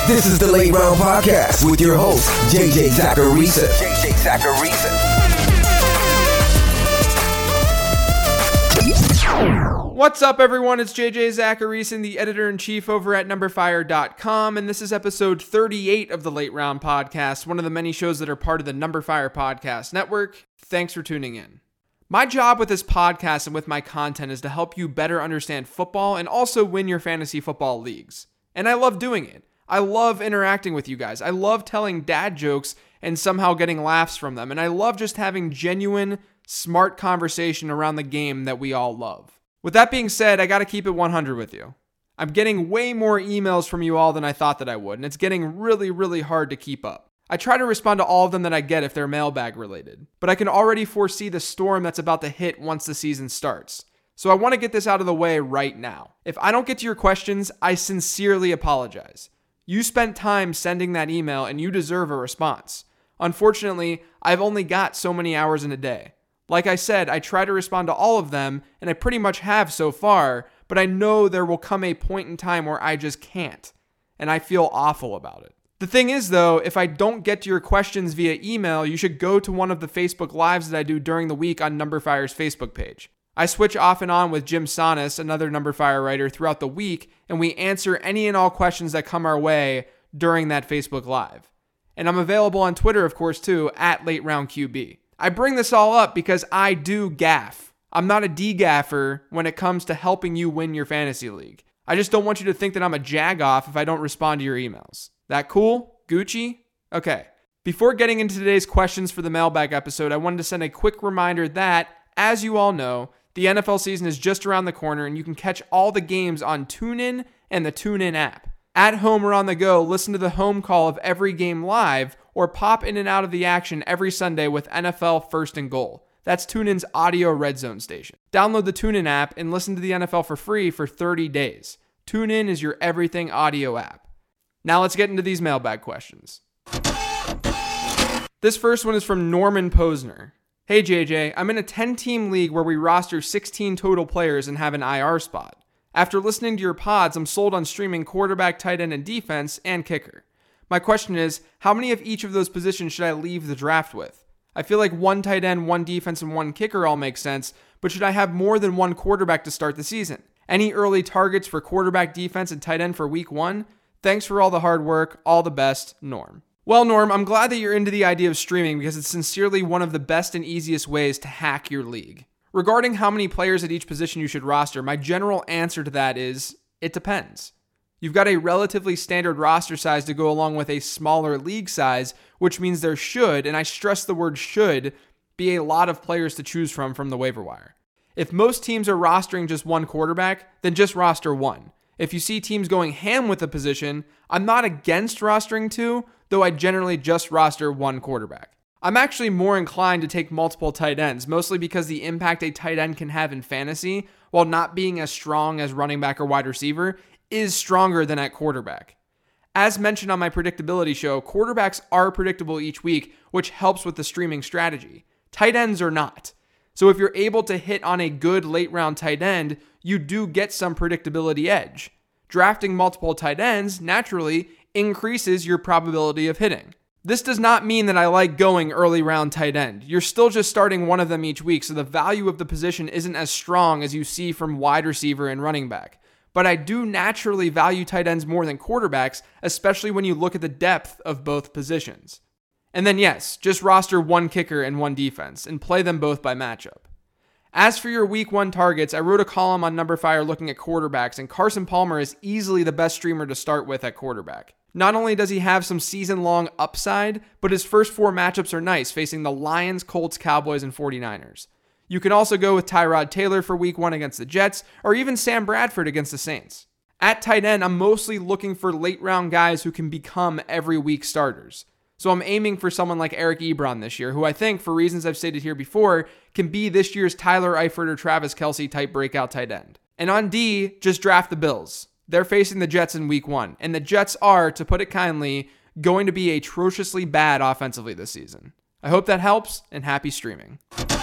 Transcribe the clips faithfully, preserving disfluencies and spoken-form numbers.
This is the Late Round Podcast with your host, J J Zachariason. J J Zachariason. What's up, everyone? It's J J Zachariason, the editor-in-chief over at number fire dot com, and this is episode thirty-eight of the Late Round Podcast, one of the many shows that are part of the Number Fire Podcast Network. Thanks for tuning in. My job with this podcast and with my content is to help you better understand football and also win your fantasy football leagues. And I love doing it. I love interacting with you guys. I love telling dad jokes and somehow getting laughs from them. And I love just having genuine, smart conversation around the game that we all love. With that being said, I got to keep it one hundred with you. I'm getting way more emails from you all than I thought that I would, and it's getting really, really hard to keep up. I try to respond to all of them that I get if they're mailbag related, but I can already foresee the storm that's about to hit once the season starts. So I want to get this out of the way right now. If I don't get to your questions, I sincerely apologize. You spent time sending that email and you deserve a response. Unfortunately, I've only got so many hours in a day. Like I said, I try to respond to all of them, and I pretty much have so far, but I know there will come a point in time where I just can't, and I feel awful about it. The thing is, though, if I don't get to your questions via email, you should go to one of the Facebook Lives that I do during the week on Numberfire's Facebook page. I switch off and on with Jim Sonis, another Numberfire writer, throughout the week, and we answer any and all questions that come our way during that Facebook Live. And I'm available on Twitter, of course, too, at Late Round Q B. I bring this all up because I do gaff. I'm not a de-gaffer when it comes to helping you win your fantasy league. I just don't want you to think that I'm a jag-off if I don't respond to your emails. That cool? Gucci? Okay. Before getting into today's questions for the mailbag episode, I wanted to send a quick reminder that, as you all know, the N F L season is just around the corner, and you can catch all the games on TuneIn and the TuneIn app. At home or on the go, listen to the home call of every game live, or pop in and out of the action every Sunday with N F L First and Goal. That's TuneIn's audio red zone station. Download the TuneIn app and listen to the N F L for free for thirty days. TuneIn is your everything audio app. Now let's get into these mailbag questions. This first one is from Norman Posner. Hey J J, I'm in a ten-team league where we roster sixteen total players and have an I R spot. After listening to your pods, I'm sold on streaming quarterback, tight end, and defense, and kicker. My question is, how many of each of those positions should I leave the draft with? I feel like one tight end, one defense, and one kicker all make sense, but should I have more than one quarterback to start the season? Any early targets for quarterback, defense, and tight end for week one? Thanks for all the hard work. All the best, Norm. Well, Norm, I'm glad that you're into the idea of streaming because it's sincerely one of the best and easiest ways to hack your league. Regarding how many players at each position you should roster, my general answer to that is, it depends. You've got a relatively standard roster size to go along with a smaller league size, which means there should, and I stress the word should, be a lot of players to choose from from the waiver wire. If most teams are rostering just one quarterback, then just roster one. If you see teams going ham with the position, I'm not against rostering two, though I generally just roster one quarterback. I'm actually more inclined to take multiple tight ends, mostly because the impact a tight end can have in fantasy, while not being as strong as running back or wide receiver, is stronger than at quarterback. As mentioned on my predictability show, quarterbacks are predictable each week, which helps with the streaming strategy. Tight ends are not. So if you're able to hit on a good late round tight end, you do get some predictability edge. Drafting multiple tight ends naturally increases your probability of hitting. This does not mean that I like going early round tight end. You're still just starting one of them each week, so the value of the position isn't as strong as you see from wide receiver and running back. But I do naturally value tight ends more than quarterbacks, especially when you look at the depth of both positions. And then yes, just roster one kicker and one defense, and play them both by matchup. As for your week one targets, I wrote a column on Numberfire looking at quarterbacks, and Carson Palmer is easily the best streamer to start with at quarterback. Not only does he have some season-long upside, but his first four matchups are nice, facing the Lions, Colts, Cowboys, and forty-niners. You can also go with Tyrod Taylor for week one against the Jets, or even Sam Bradford against the Saints. At tight end, I'm mostly looking for late-round guys who can become every week starters. So I'm aiming for someone like Eric Ebron this year, who I think, for reasons I've stated here before, can be this year's Tyler Eifert or Travis Kelce type breakout tight end. And on D, just draft the Bills. They're facing the Jets in week one, and the Jets are, to put it kindly, going to be atrociously bad offensively this season. I hope that helps, and happy streaming.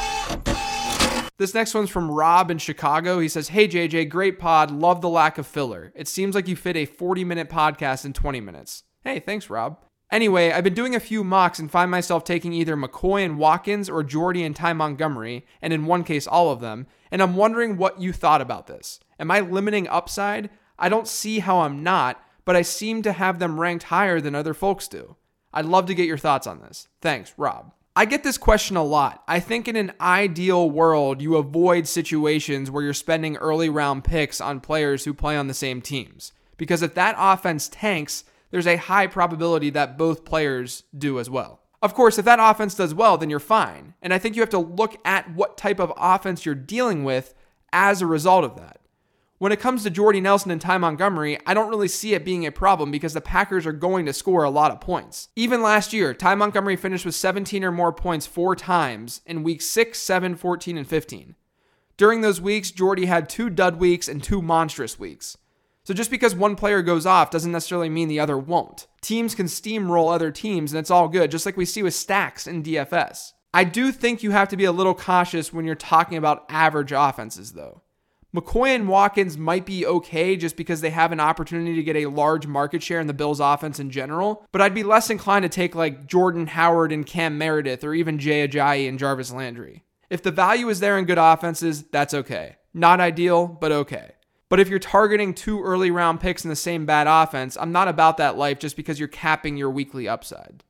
This next one's from Rob in Chicago. He says, "Hey J J, great pod. Love the lack of filler. It seems like you fit a forty minute podcast in twenty minutes. Hey, thanks, Rob. Anyway, I've been doing a few mocks and find myself taking either McCoy and Watkins or Jordy and Ty Montgomery, and in one case, all of them, and I'm wondering what you thought about this. Am I limiting upside? I don't see how I'm not, but I seem to have them ranked higher than other folks do. I'd love to get your thoughts on this. Thanks, Rob. I get this question a lot. I think in an ideal world, you avoid situations where you're spending early round picks on players who play on the same teams. Because if that offense tanks, there's a high probability that both players do as well. Of course, if that offense does well, then you're fine. And I think you have to look at what type of offense you're dealing with as a result of that. When it comes to Jordy Nelson and Ty Montgomery, I don't really see it being a problem because the Packers are going to score a lot of points. Even last year, Ty Montgomery finished with seventeen or more points four times in weeks six, seven, fourteen, and fifteen. During those weeks, Jordy had two dud weeks and two monstrous weeks. So just because one player goes off doesn't necessarily mean the other won't. Teams can steamroll other teams and it's all good, just like we see with stacks in D F S. I do think you have to be a little cautious when you're talking about average offenses though. McCoy and Watkins might be okay just because they have an opportunity to get a large market share in the Bills offense in general, but I'd be less inclined to take like Jordan Howard and Cam Meredith or even Jay Ajayi and Jarvis Landry. If the value is there in good offenses, that's okay. Not ideal, but okay. But if you're targeting two early round picks in the same bad offense, I'm not about that life just because you're capping your weekly upside.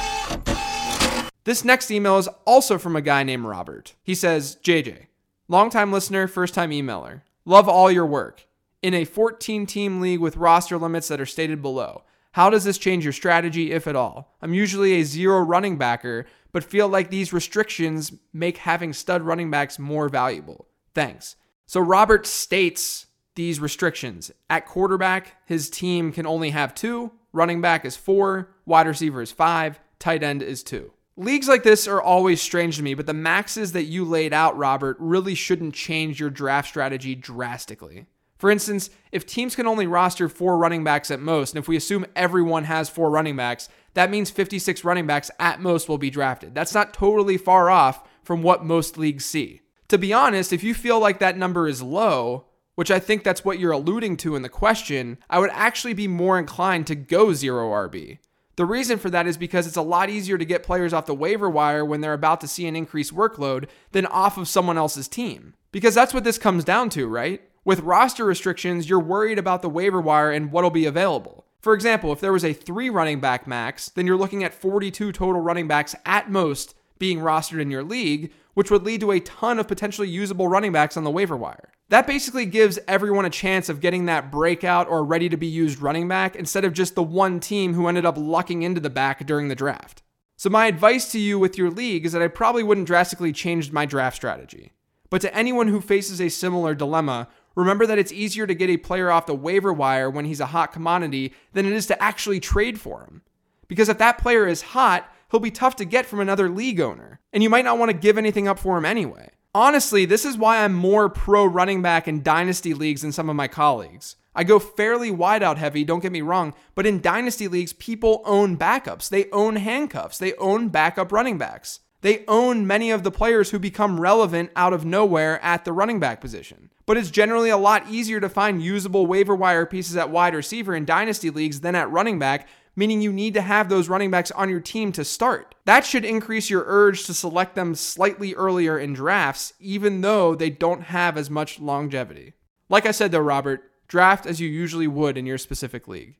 This next email is also from a guy named Robert. He says, J J, longtime listener, first time emailer. Love all your work. In a fourteen team league with roster limits that are stated below, how does this change your strategy, if at all? I'm usually a zero running backer, but feel like these restrictions make having stud running backs more valuable. Thanks. So Robert states these restrictions. At quarterback, his team can only have two, running back is four, wide receiver is five, tight end is two. Leagues like this are always strange to me, but the maxes that you laid out, Robert, really shouldn't change your draft strategy drastically. For instance, if teams can only roster four running backs at most, and if we assume everyone has four running backs, that means fifty-six running backs at most will be drafted. That's not totally far off from what most leagues see. To be honest, if you feel like that number is low, which I think that's what you're alluding to in the question, I would actually be more inclined to go zero R B. The reason for that is because it's a lot easier to get players off the waiver wire when they're about to see an increased workload than off of someone else's team. Because that's what this comes down to, right? With roster restrictions, you're worried about the waiver wire and what'll be available. For example, if there was a three running back max, then you're looking at forty-two total running backs at most being rostered in your league, which would lead to a ton of potentially usable running backs on the waiver wire. That basically gives everyone a chance of getting that breakout or ready to be used running back instead of just the one team who ended up lucking into the back during the draft. So my advice to you with your league is that I probably wouldn't drastically change my draft strategy. But to anyone who faces a similar dilemma, remember that it's easier to get a player off the waiver wire when he's a hot commodity than it is to actually trade for him. Because if that player is hot, he'll be tough to get from another league owner, and you might not want to give anything up for him anyway. Honestly, this is why I'm more pro running back in dynasty leagues than some of my colleagues. I go fairly wide out heavy, don't get me wrong, but in dynasty leagues, people own backups. They own handcuffs. They own backup running backs. They own many of the players who become relevant out of nowhere at the running back position. But it's generally a lot easier to find usable waiver wire pieces at wide receiver in dynasty leagues than at running back, meaning you need to have those running backs on your team to start. That should increase your urge to select them slightly earlier in drafts, even though they don't have as much longevity. Like I said though, Robert, draft as you usually would in your specific league.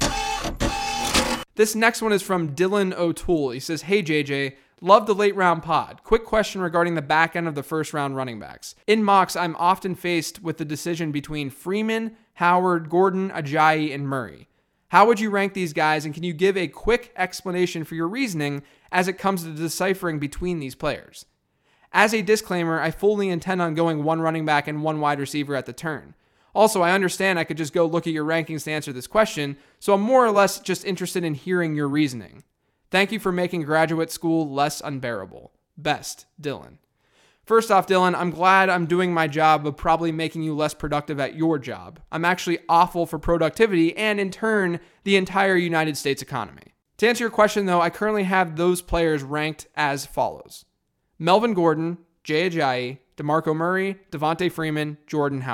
This next one is from Dylan O'Toole. He says, hey J J, love the late round pod. Quick question regarding the back end of the first round running backs. In mocks, I'm often faced with the decision between Freeman, Howard, Gordon, Ajayi, and Murray. How would you rank these guys, and can you give a quick explanation for your reasoning as it comes to deciphering between these players? As a disclaimer, I fully intend on going one running back and one wide receiver at the turn. Also, I understand I could just go look at your rankings to answer this question, so I'm more or less just interested in hearing your reasoning. Thank you for making graduate school less unbearable. Best, Dylan. First off, Dylan, I'm glad I'm doing my job of probably making you less productive at your job. I'm actually awful for productivity and, in turn, the entire United States economy. To answer your question, though, I currently have those players ranked as follows. Melvin Gordon, Jay Ajayi, DeMarco Murray, Devontae Freeman, Jordan Howard.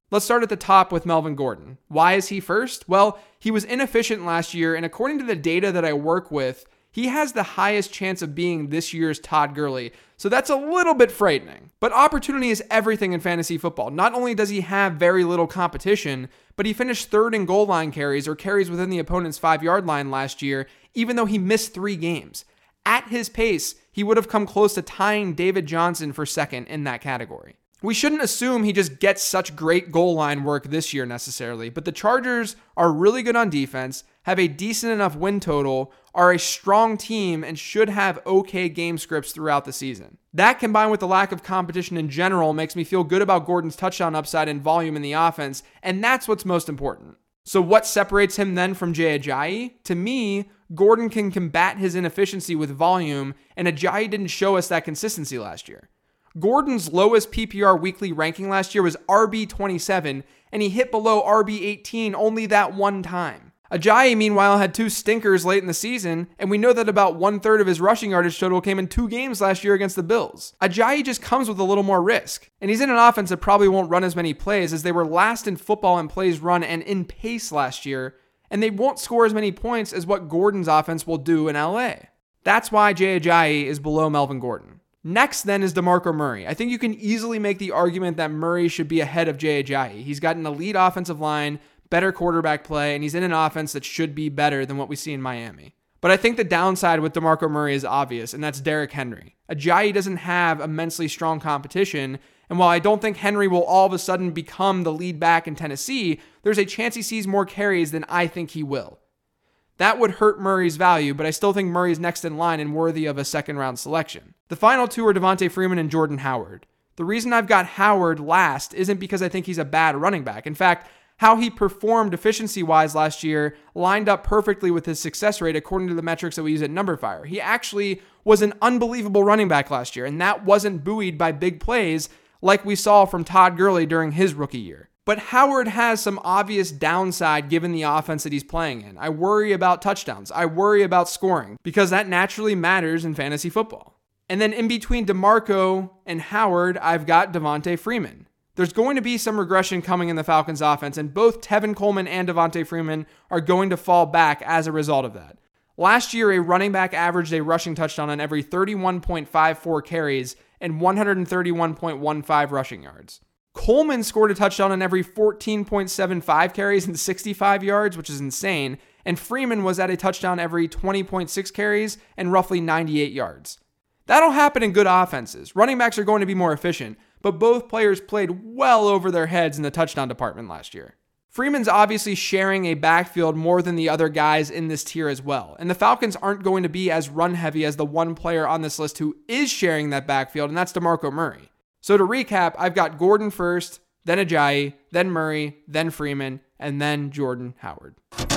Let's start at the top with Melvin Gordon. Why is he first? Well, he was inefficient last year, and according to the data that I work with, he has the highest chance of being this year's Todd Gurley, so that's a little bit frightening. But opportunity is everything in fantasy football. Not only does he have very little competition, but he finished third in goal line carries or carries within the opponent's five-yard line last year, even though he missed three games. At his pace, he would have come close to tying David Johnson for second in that category. We shouldn't assume he just gets such great goal line work this year necessarily, but the Chargers are really good on defense, have a decent enough win total, are a strong team, and should have okay game scripts throughout the season. That combined with the lack of competition in general makes me feel good about Gordon's touchdown upside and volume in the offense, and that's what's most important. So what separates him then from Jay Ajayi? To me, Gordon can combat his inefficiency with volume, and Ajayi didn't show us that consistency last year. Gordon's lowest P P R weekly ranking last year was R B twenty-seven, and he hit below R B eighteen only that one time. Ajayi, meanwhile, had two stinkers late in the season, and we know that about one-third of his rushing yardage total came in two games last year against the Bills. Ajayi just comes with a little more risk, and he's in an offense that probably won't run as many plays as they were last in football in plays run and in pace last year, and they won't score as many points as what Gordon's offense will do in L A. That's why Jay Ajayi is below Melvin Gordon. Next, then, is DeMarco Murray. I think you can easily make the argument that Murray should be ahead of Jay Ajayi. He's got an elite offensive line, better quarterback play, and he's in an offense that should be better than what we see in Miami. But I think the downside with DeMarco Murray is obvious, and that's Derrick Henry. Ajayi doesn't have immensely strong competition, and while I don't think Henry will all of a sudden become the lead back in Tennessee, there's a chance he sees more carries than I think he will. That would hurt Murray's value, but I still think Murray's next in line and worthy of a second round selection. The final two are Devontae Freeman and Jordan Howard. The reason I've got Howard last isn't because I think he's a bad running back. In fact, how he performed efficiency-wise last year lined up perfectly with his success rate according to the metrics that we use at Numberfire. He actually was an unbelievable running back last year, and that wasn't buoyed by big plays like we saw from Todd Gurley during his rookie year. But Howard has some obvious downside given the offense that he's playing in. I worry about touchdowns. I worry about scoring because that naturally matters in fantasy football. And then in between DeMarco and Howard, I've got Devontae Freeman. There's going to be some regression coming in the Falcons offense, and both Tevin Coleman and Devontae Freeman are going to fall back as a result of that. Last year, a running back averaged a rushing touchdown on every thirty-one point five four carries and one hundred thirty-one point one five rushing yards. Coleman scored a touchdown on every fourteen point seven five carries and sixty-five yards, which is insane, and Freeman was at a touchdown every twenty point six carries and roughly ninety-eight yards. That'll happen in good offenses. Running backs are going to be more efficient, but both players played well over their heads in the touchdown department last year. Freeman's obviously sharing a backfield more than the other guys in this tier as well, and the Falcons aren't going to be as run-heavy as the one player on this list who is sharing that backfield, and that's DeMarco Murray. So to recap, I've got Gordon first, then Ajayi, then Murray, then Freeman, and then Jordan Howard.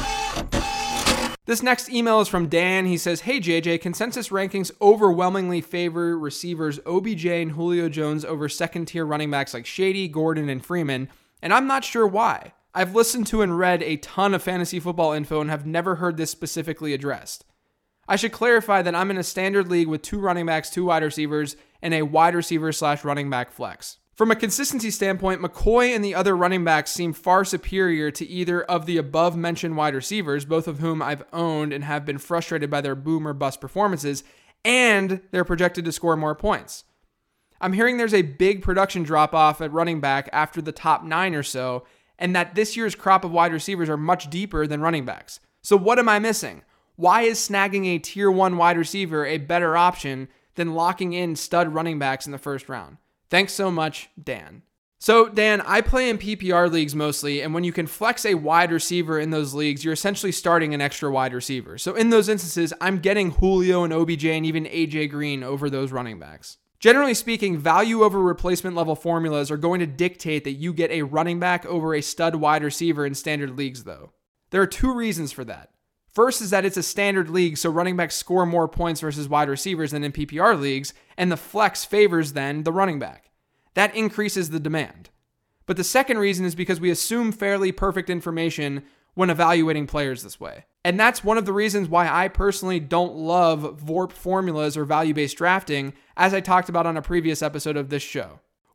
This next email is from Dan. He says, "Hey J J, consensus rankings overwhelmingly favor receivers O B J and Julio Jones over second-tier running backs like Shady, Gordon, and Freeman, and I'm not sure why. I've listened to and read a ton of fantasy football info and have never heard this specifically addressed. I should clarify that I'm in a standard league with two running backs, two wide receivers, and a wide receiver slash running back flex. From a consistency standpoint, McCoy and the other running backs seem far superior to either of the above-mentioned wide receivers, both of whom I've owned and have been frustrated by their boom or bust performances, and they're projected to score more points. I'm hearing there's a big production drop-off at running back after the top nine or so, and that this year's crop of wide receivers are much deeper than running backs. So what am I missing? Why is snagging a tier one wide receiver a better option than locking in stud running backs in the first round? Thanks so much, Dan." So, Dan, I play in P P R leagues mostly, and when you can flex a wide receiver in those leagues, you're essentially starting an extra wide receiver. So in those instances, I'm getting Julio and O B J and even A J Green over those running backs. Generally speaking, value over replacement level formulas are going to dictate that you get a running back over a stud wide receiver in standard leagues, though. There are two reasons for that. First is that it's a standard league, so running backs score more points versus wide receivers than in P P R leagues, and the flex favors then the running back. That increases the demand. But the second reason is because we assume fairly perfect information when evaluating players this way. And that's one of the reasons why I personally don't love V O R P formulas or value-based drafting, as I talked about on a previous episode of this show.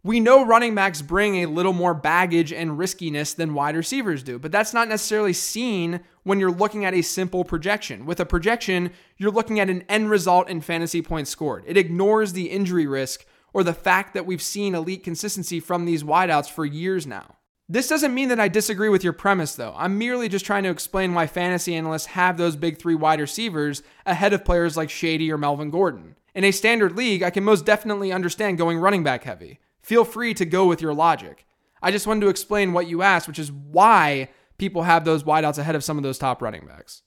We know running backs bring a little more baggage and riskiness than wide receivers do, but that's not necessarily seen when you're looking at a simple projection. With a projection, you're looking at an end result in fantasy points scored. It ignores the injury risk or the fact that we've seen elite consistency from these wideouts for years now. This doesn't mean that I disagree with your premise, though. I'm merely just trying to explain why fantasy analysts have those big three wide receivers ahead of players like Shady or Melvin Gordon. In a standard league, I can most definitely understand going running back heavy. Feel free to go with your logic. I just wanted to explain what you asked, which is why people have those wideouts ahead of some of those top running backs.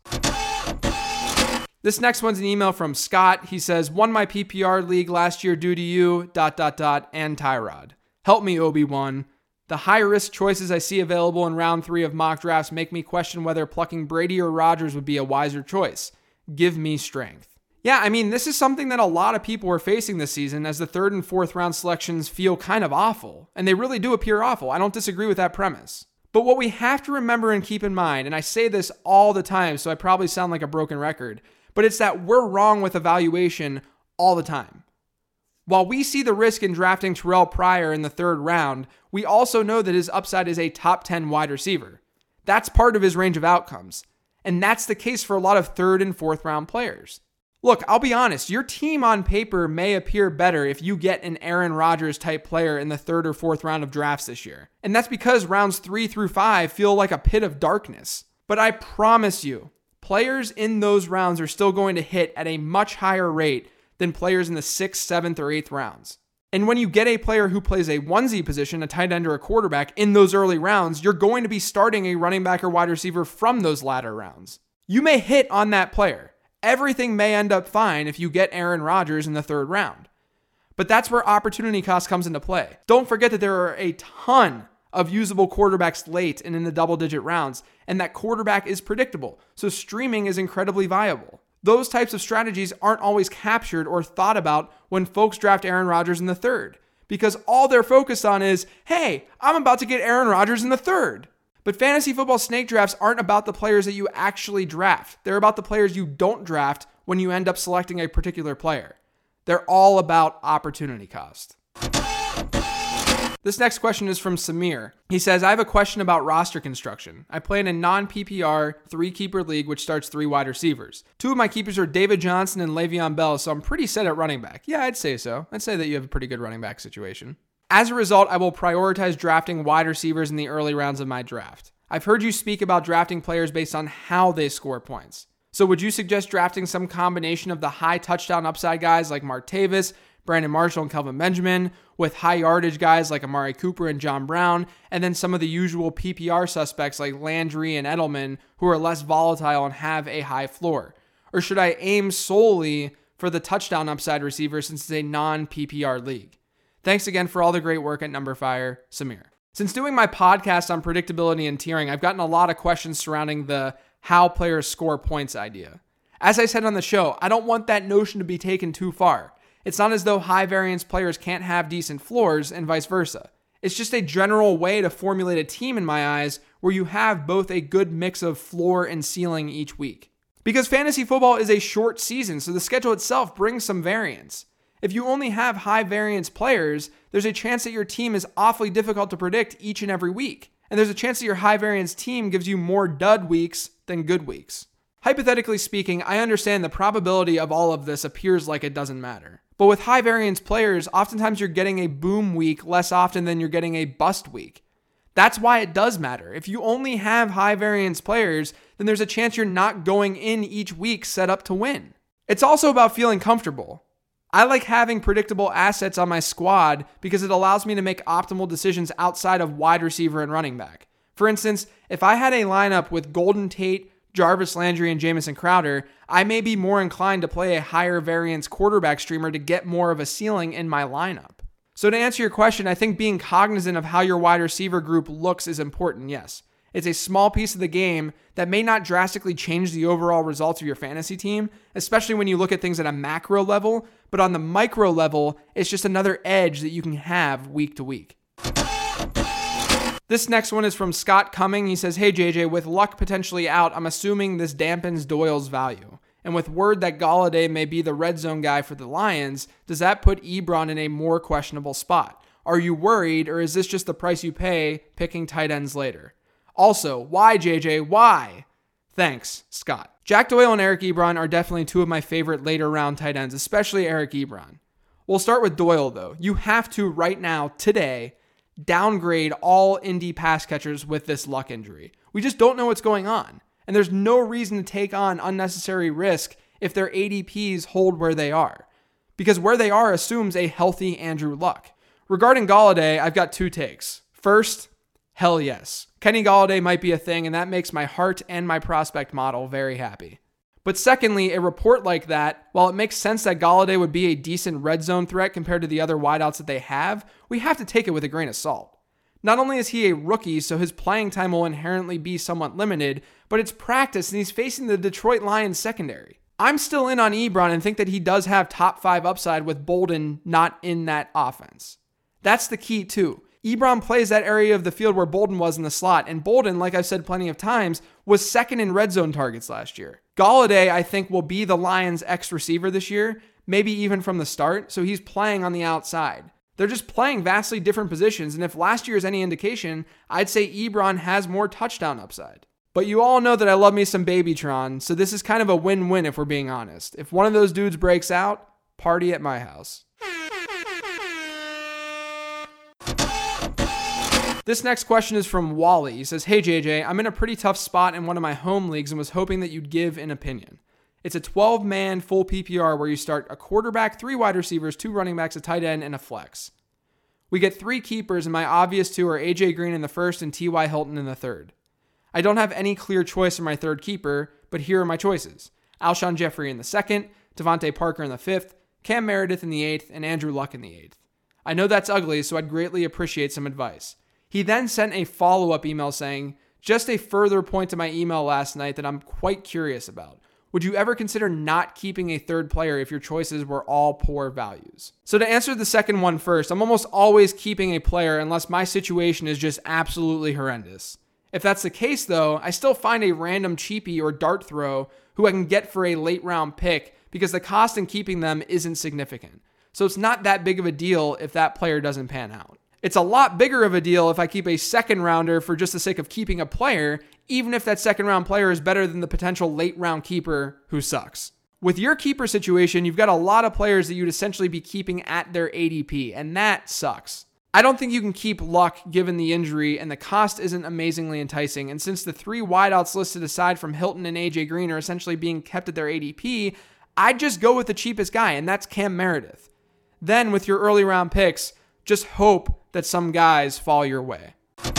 This next one's an email from Scott. He says, won my P P R league last year due to you, dot, dot, dot, and Tyrod. Help me, Obi-Wan. The high-risk choices I see available in round three of mock drafts make me question whether plucking Brady or Rodgers would be a wiser choice. Give me strength. Yeah, I mean, this is something that a lot of people are facing this season as the third and fourth round selections feel kind of awful, and they really do appear awful. I don't disagree with that premise. But what we have to remember and keep in mind, and I say this all the time, so I probably sound like a broken record, but it's that we're wrong with evaluation all the time. While we see the risk in drafting Terrell Pryor in the third round, we also know that his upside is a top ten wide receiver. That's part of his range of outcomes. And that's the case for a lot of third and fourth round players. Look, I'll be honest, your team on paper may appear better if you get an Aaron Rodgers type player in the third or fourth round of drafts this year. And that's because rounds three through five feel like a pit of darkness. But I promise you, players in those rounds are still going to hit at a much higher rate than players in the sixth, seventh, or eighth rounds. And when you get a player who plays a onesie position, a tight end or a quarterback, in those early rounds, you're going to be starting a running back or wide receiver from those latter rounds. You may hit on that player. Everything may end up fine if you get Aaron Rodgers in the third round. But that's where opportunity cost comes into play. Don't forget that there are a ton of usable quarterbacks late and in the double-digit rounds, and that quarterback is predictable, so streaming is incredibly viable. Those types of strategies aren't always captured or thought about when folks draft Aaron Rodgers in the third, because all they're focused on is, hey, I'm about to get Aaron Rodgers in the third. But fantasy football snake drafts aren't about the players that you actually draft. They're about the players you don't draft when you end up selecting a particular player. They're all about opportunity cost. This next question is from Samir. He says, I have a question about roster construction. I play in a non-P P R three-keeper league which starts three wide receivers. Two of my keepers are David Johnson and Le'Veon Bell, so I'm pretty set at running back. Yeah, I'd say so. I'd say that you have a pretty good running back situation. As a result, I will prioritize drafting wide receivers in the early rounds of my draft. I've heard you speak about drafting players based on how they score points. So would you suggest drafting some combination of the high touchdown upside guys like Martavis, Brandon Marshall, and Kelvin Benjamin, with high yardage guys like Amari Cooper and John Brown, and then some of the usual P P R suspects like Landry and Edelman who are less volatile and have a high floor? Or should I aim solely for the touchdown upside receiver since it's a non-P P R league? Thanks again for all the great work at Numberfire, Samir. Since doing my podcast on predictability and tiering, I've gotten a lot of questions surrounding the how players score points idea. As I said on the show, I don't want that notion to be taken too far. It's not as though high variance players can't have decent floors and vice versa. It's just a general way to formulate a team in my eyes where you have both a good mix of floor and ceiling each week. Because fantasy football is a short season, so the schedule itself brings some variance. If you only have high variance players, there's a chance that your team is awfully difficult to predict each and every week. And there's a chance that your high variance team gives you more dud weeks than good weeks. Hypothetically speaking, I understand the probability of all of this appears like it doesn't matter. But with high variance players, oftentimes you're getting a boom week less often than you're getting a bust week. That's why it does matter. If you only have high variance players, then there's a chance you're not going in each week set up to win. It's also about feeling comfortable. I like having predictable assets on my squad because it allows me to make optimal decisions outside of wide receiver and running back. For instance, if I had a lineup with Golden Tate, Jarvis Landry, and Jamison Crowder, I may be more inclined to play a higher variance quarterback streamer to get more of a ceiling in my lineup. So to answer your question, I think being cognizant of how your wide receiver group looks is important, yes. It's a small piece of the game that may not drastically change the overall results of your fantasy team, especially when you look at things at a macro level, but on the micro level, it's just another edge that you can have week to week. This next one is from Scott Cumming. He says, hey J J, with Luck potentially out, I'm assuming this dampens Doyle's value. And with word that Golladay may be the red zone guy for the Lions, does that put Ebron in a more questionable spot? Are you worried, or is this just the price you pay picking tight ends later? Also, why, J J? Why? Thanks, Scott. Jack Doyle and Eric Ebron are definitely two of my favorite later round tight ends, especially Eric Ebron. We'll start with Doyle, though. You have to, right now, today, downgrade all Indy pass catchers with this Luck injury. We just don't know what's going on. And there's no reason to take on unnecessary risk if their A D Ps hold where they are. Because where they are assumes a healthy Andrew Luck. Regarding Golladay, I've got two takes. First, hell yes. Kenny Golladay might be a thing, and that makes my heart and my prospect model very happy. But secondly, a report like that, while it makes sense that Golladay would be a decent red zone threat compared to the other wideouts that they have, we have to take it with a grain of salt. Not only is he a rookie, so his playing time will inherently be somewhat limited, but it's practice and he's facing the Detroit Lions secondary. I'm still in on Ebron and think that he does have top five upside with Bolden not in that offense. That's the key too. Ebron plays that area of the field where Bolden was in the slot, and Bolden, like I've said plenty of times, was second in red zone targets last year. Golladay, I think, will be the Lions' X receiver this year, maybe even from the start, so he's playing on the outside. They're just playing vastly different positions, and if last year is any indication, I'd say Ebron has more touchdown upside. But you all know that I love me some Babytron, so this is kind of a win-win if we're being honest. If one of those dudes breaks out, party at my house. This next question is from Wally. He says, hey J J, I'm in a pretty tough spot in one of my home leagues and was hoping that you'd give an opinion. It's a twelve-man full P P R where you start a quarterback, three wide receivers, two running backs, a tight end, and a flex. We get three keepers, and my obvious two are A J Green in the first and T Y Hilton in the third. I don't have any clear choice for my third keeper, but here are my choices. Alshon Jeffrey in the second, Devontae Parker in the fifth, Cam Meredith in the eighth, and Andrew Luck in the eighth. I know that's ugly, so I'd greatly appreciate some advice. He then sent a follow-up email saying, just a further point to my email last night that I'm quite curious about. Would you ever consider not keeping a third player if your choices were all poor values? So to answer the second one first, I'm almost always keeping a player unless my situation is just absolutely horrendous. If that's the case though, I still find a random cheapie or dart throw who I can get for a late round pick because the cost in keeping them isn't significant. So it's not that big of a deal if that player doesn't pan out. It's a lot bigger of a deal if I keep a second rounder for just the sake of keeping a player, even if that second round player is better than the potential late round keeper who sucks. With your keeper situation, you've got a lot of players that you'd essentially be keeping at their A D P, and that sucks. I don't think you can keep Luck given the injury, and the cost isn't amazingly enticing, and since the three wideouts listed aside from Hilton and A J Green are essentially being kept at their A D P, I'd just go with the cheapest guy, and that's Cam Meredith. Then with your early round picks, just hope that some guys fall your way.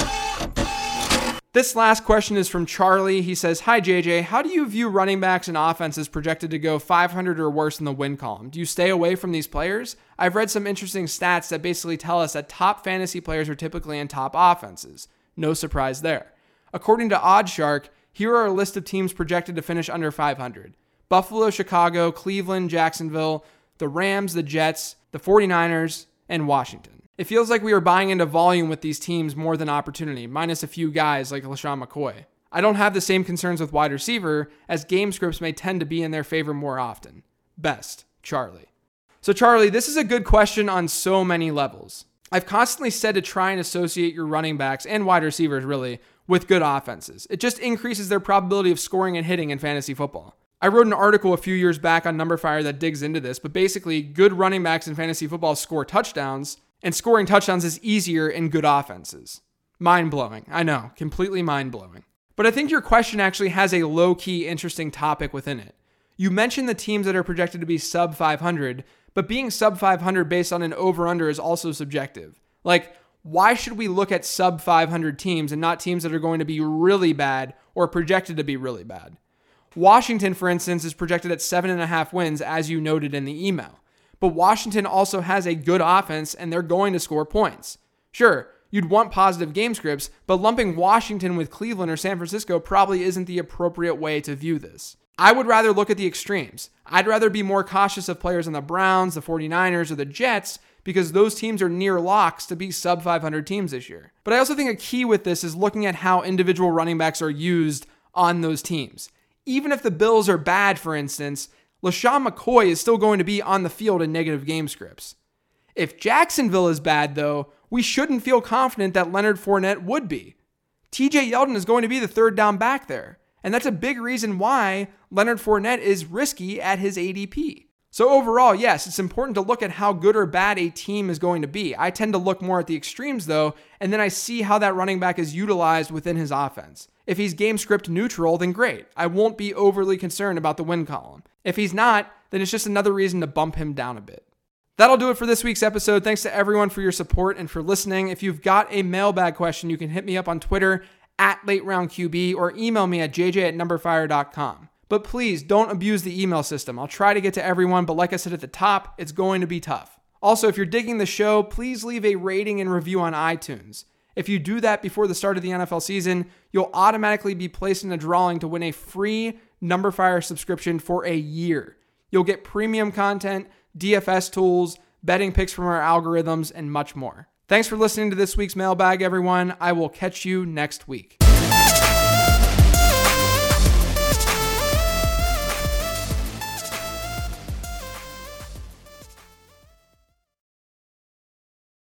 This last question is from Charlie. He says, hi J J, how do you view running backs and offenses projected to go five hundred or worse in the win column? Do you stay away from these players? I've read some interesting stats that basically tell us that top fantasy players are typically in top offenses. No surprise there. According to OddsShark, here are a list of teams projected to finish under five hundred. Buffalo, Chicago, Cleveland, Jacksonville, the Rams, the Jets, the forty-niners, and Washington. It feels like we are buying into volume with these teams more than opportunity, minus a few guys like LaShawn McCoy. I don't have the same concerns with wide receiver, as game scripts may tend to be in their favor more often. Best, Charlie. So Charlie, this is a good question on so many levels. I've constantly said to try and associate your running backs, and wide receivers really, with good offenses. It just increases their probability of scoring and hitting in fantasy football. I wrote an article a few years back on NumberFire that digs into this, but basically, good running backs in fantasy football score touchdowns, and scoring touchdowns is easier in good offenses. Mind-blowing. I know, completely mind-blowing. But I think your question actually has a low-key interesting topic within it. You mentioned the teams that are projected to be sub five hundred, but being sub five hundred based on an over-under is also subjective. Like, why should we look at sub five hundred teams and not teams that are going to be really bad or projected to be really bad? Washington, for instance, is projected at seven and a half wins, as you noted in the email. But Washington also has a good offense, and they're going to score points. Sure, you'd want positive game scripts, but lumping Washington with Cleveland or San Francisco probably isn't the appropriate way to view this. I would rather look at the extremes. I'd rather be more cautious of players on the Browns, the forty-niners, or the Jets, because those teams are near locks to be sub five hundred teams this year. But I also think a key with this is looking at how individual running backs are used on those teams. Even if the Bills are bad, for instance, LaShawn McCoy is still going to be on the field in negative game scripts. If Jacksonville is bad, though, we shouldn't feel confident that Leonard Fournette would be. T J Yeldon is going to be the third down back there. And that's a big reason why Leonard Fournette is risky at his A D P. So overall, yes, it's important to look at how good or bad a team is going to be. I tend to look more at the extremes though, and then I see how that running back is utilized within his offense. If he's game script neutral, then great. I won't be overly concerned about the win column. If he's not, then it's just another reason to bump him down a bit. That'll do it for this week's episode. Thanks to everyone for your support and for listening. If you've got a mailbag question, you can hit me up on Twitter at Late Round Q B or email me at j j at numberfire dot com. But please don't abuse the email system. I'll try to get to everyone, but like I said at the top, it's going to be tough. Also, if you're digging the show, please leave a rating and review on iTunes. If you do that before the start of the N F L season, you'll automatically be placed in a drawing to win a free Numberfire subscription for a year. You'll get premium content, D F S tools, betting picks from our algorithms, and much more. Thanks for listening to this week's mailbag, everyone. I will catch you next week.